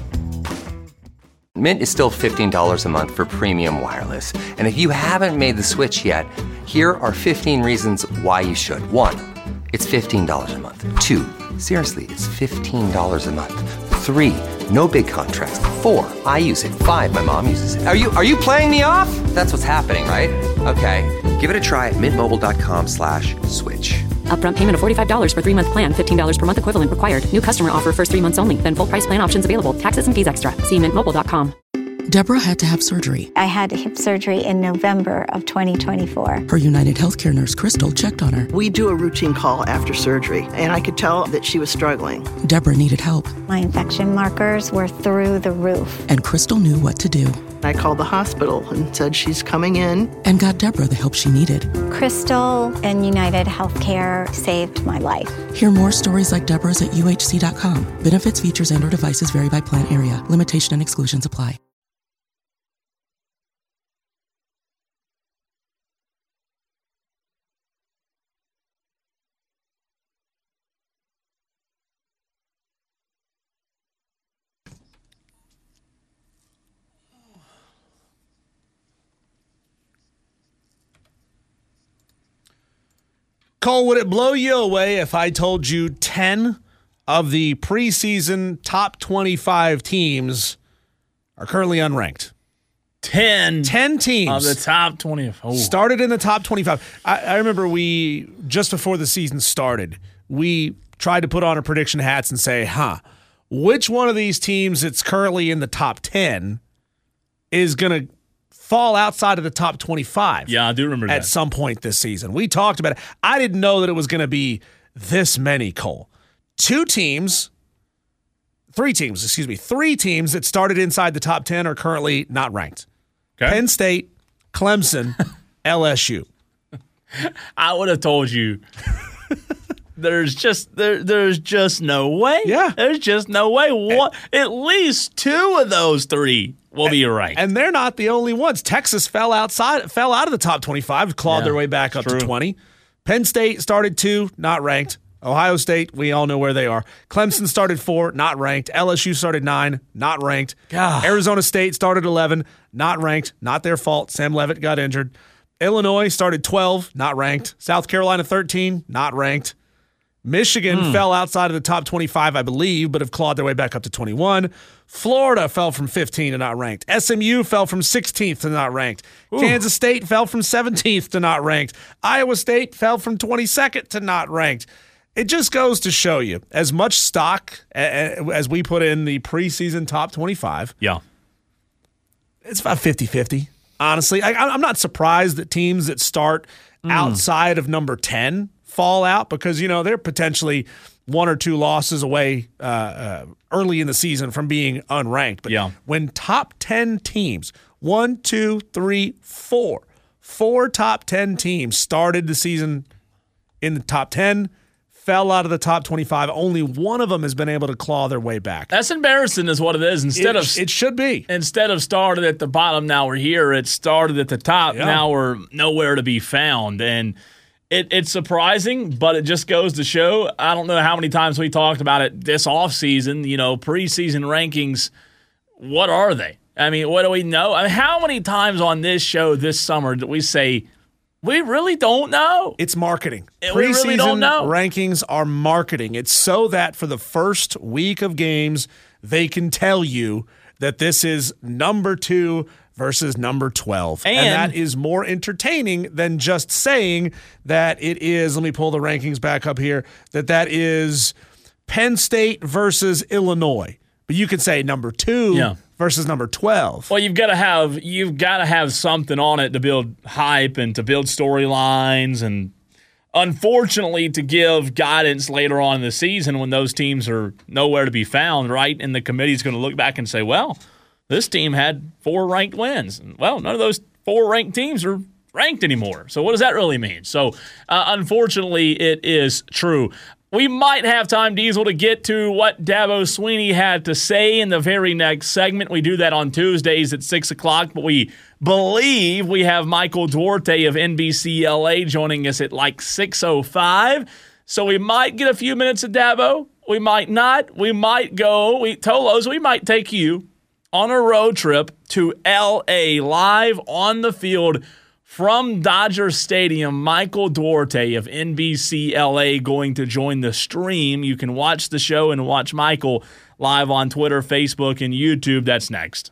Mint is still fifteen dollars a month for premium wireless. And if you haven't made the switch yet, here are fifteen reasons why you should. One, it's fifteen dollars a month. Two, seriously, it's fifteen dollars a month. Three, no big contracts. Four, I use it. Five, my mom uses it. Are you are you playing me off? That's what's happening, right? Okay, give it a try at mintmobile.com slash switch. Upfront payment of forty-five dollars for three-month plan, fifteen dollars per month equivalent required. New customer offer first three months only. Then full price plan options available. Taxes and fees extra. See mint mobile dot com. Deborah had to have surgery. I had hip surgery in November of twenty twenty-four. Her United Healthcare nurse, Crystal, checked on her. We do a routine call after surgery, and I could tell that she was struggling. Deborah needed help. My infection markers were through the roof. And Crystal knew what to do. I called the hospital and said she's coming in. And got Deborah the help she needed. Crystal and United Healthcare saved my life. Hear more stories like Deborah's at U H C dot com. Benefits, features, and or devices vary by plan area. Limitation and exclusions apply. Cole, would it blow you away if I told you ten of the preseason top twenty-five teams are currently unranked? ten. ten teams. Of the top twenty. Oh. Started in the top twenty-five. I, I remember we, just before the season started, we tried to put on our prediction hats and say, huh, which one of these teams that's currently in the top ten is going to fall outside of the top twenty-five. Yeah, I do remember that. At some point this season. We talked about it. I didn't know that it was going to be this many, Cole. Two teams, three teams, excuse me, three teams that started inside the top ten are currently not ranked. Okay. Penn State, Clemson, L S U. I would have told you there's just there, there's just no way. Yeah. There's just no way. What, at least two of those three will be right. And they're not the only ones. Texas fell outside, fell out of the top twenty-five, clawed Yeah, their way back up true. to twenty. Penn State started two, not ranked. Ohio State, we all know where they are. Clemson started four, not ranked. L S U started nine, not ranked. God. Arizona State started eleven, not ranked. Not their fault. Sam Levitt got injured. Illinois started twelve, not ranked. South Carolina thirteen, not ranked. Michigan Hmm. fell outside of the top twenty-five, I believe, but have clawed their way back up to twenty-one. Florida fell from fifteen to not ranked. S M U fell from sixteenth to not ranked. Ooh. Kansas State fell from seventeenth to not ranked. Iowa State fell from twenty-second to not ranked. It just goes to show you, as much stock a- a- as we put in the preseason top twenty-five, Yeah. it's about fifty-fifty, honestly. I, I'm not surprised that teams that start outside of number ten fall out because, you know, they're potentially one or two losses away uh, uh, early in the season from being unranked. But yeah. when top ten teams, one, two, three, four, four top ten teams started the season in the top ten, fell out of the top twenty-five, only one of them has been able to claw their way back. That's embarrassing is what it is. Instead it, of It should be. Instead of started at the bottom, now we're here. It started at the top, yeah. now we're nowhere to be found. And It, it's surprising, but it just goes to show, I don't know how many times we talked about it this offseason, you know, preseason rankings, what are they? I mean, what do we know? I mean, how many times on this show this summer did we say, we really don't know? It's marketing. We Preseason really don't know. rankings are marketing. It's so that for the first week of games, they can tell you that this is number two versus number twelve. And, and that is more entertaining than just saying that it is, let me pull the rankings back up here, that that is Penn State versus Illinois. But you could say number two yeah. versus number twelve. Well, you've got to have you've got to have something on it to build hype and to build storylines and unfortunately to give guidance later on in the season when those teams are nowhere to be found, right? And the committee's going to look back and say, well, this team had four ranked wins. Well, none of those four ranked teams are ranked anymore. So what does that really mean? So uh, unfortunately, it is true. We might have time, Diesel, to get to what Dabo Swinney had to say in the very next segment. We do that on Tuesdays at six o'clock, but we believe we have Michael Duarte of N B C L A joining us at like six oh five. So we might get a few minutes of Dabo. We might not. We might go. We Tolos, we might take you on a road trip to L A live on the field from Dodger Stadium. Michael Duarte of N B C L A going to join the stream. You can watch the show and watch Michael live on Twitter, Facebook, and YouTube. That's next.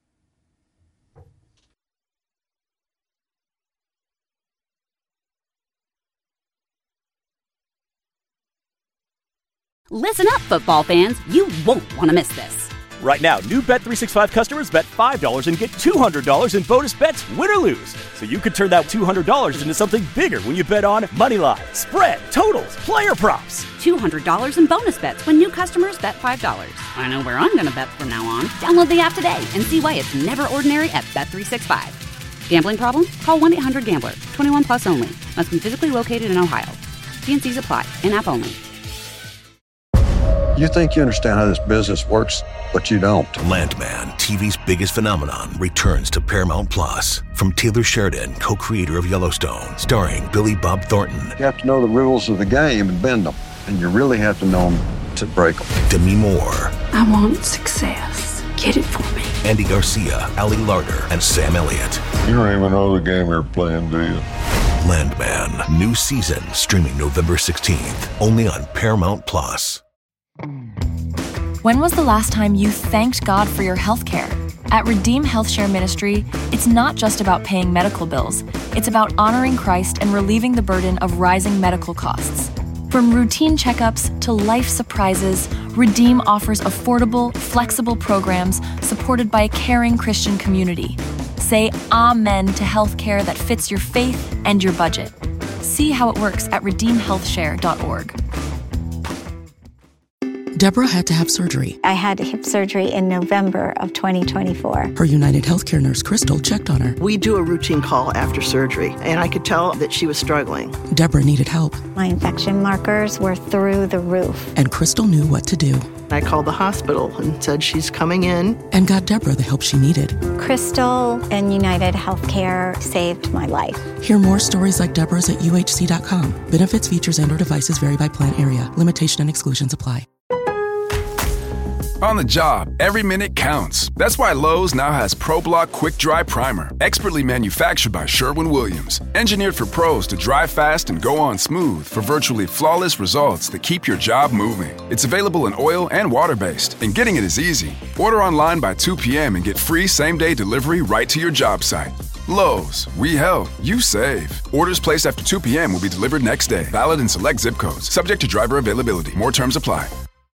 Listen up, football fans. You won't want to miss this. Right now, new Bet three sixty-five customers bet five dollars and get two hundred dollars in bonus bets, win or lose. So you could turn that two hundred dollars into something bigger when you bet on money line, spread, totals, player props. two hundred dollars in bonus bets when new customers bet five dollars. I know where I'm going to bet from now on. Download the app today and see why it's never ordinary at Bet three sixty-five. Gambling problem? Call one eight hundred gambler. twenty-one plus only. Must be physically located in Ohio. T and C's apply. In-app only. You think you understand how this business works, but you don't. Landman, T V's biggest phenomenon, returns to Paramount Plus. From Taylor Sheridan, co-creator of Yellowstone, starring Billy Bob Thornton. You have to know the rules of the game and bend them, and you really have to know them to break them. Demi Moore. I want success. Get it for me. Andy Garcia, Ali Larter, and Sam Elliott. You don't even know the game you're playing, do you? Landman, new season, streaming November sixteenth, only on Paramount Plus. When was the last time you thanked God for your health care? At Redeem Health Share Ministry, it's not just about paying medical bills. It's about honoring Christ and relieving the burden of rising medical costs. From routine checkups to life surprises, Redeem offers affordable, flexible programs supported by a caring Christian community. Say amen to health care that fits your faith and your budget. See how it works at redeem health share dot org. Deborah had to have surgery. I had hip surgery in November of twenty twenty-four. Her United Healthcare nurse, Crystal, checked on her. We do a routine call after surgery, and I could tell that she was struggling. Deborah needed help. My infection markers were through the roof. And Crystal knew what to do. I called the hospital and said she's coming in. And got Deborah the help she needed. Crystal and United Healthcare saved my life. Hear more stories like Deborah's at U H C dot com. Benefits, features, and or devices vary by plan area. Limitation and exclusions apply. On the job, every minute counts. That's why Lowe's now has ProBlock Quick Dry Primer, expertly manufactured by Sherwin-Williams. Engineered for pros to dry fast and go on smooth for virtually flawless results that keep your job moving. It's available in oil and water-based, and getting it is easy. Order online by two p.m. and get free same-day delivery right to your job site. Lowe's, we help, you save. Orders placed after two p.m. will be delivered next day. Valid in select zip codes. Subject to driver availability. More terms apply.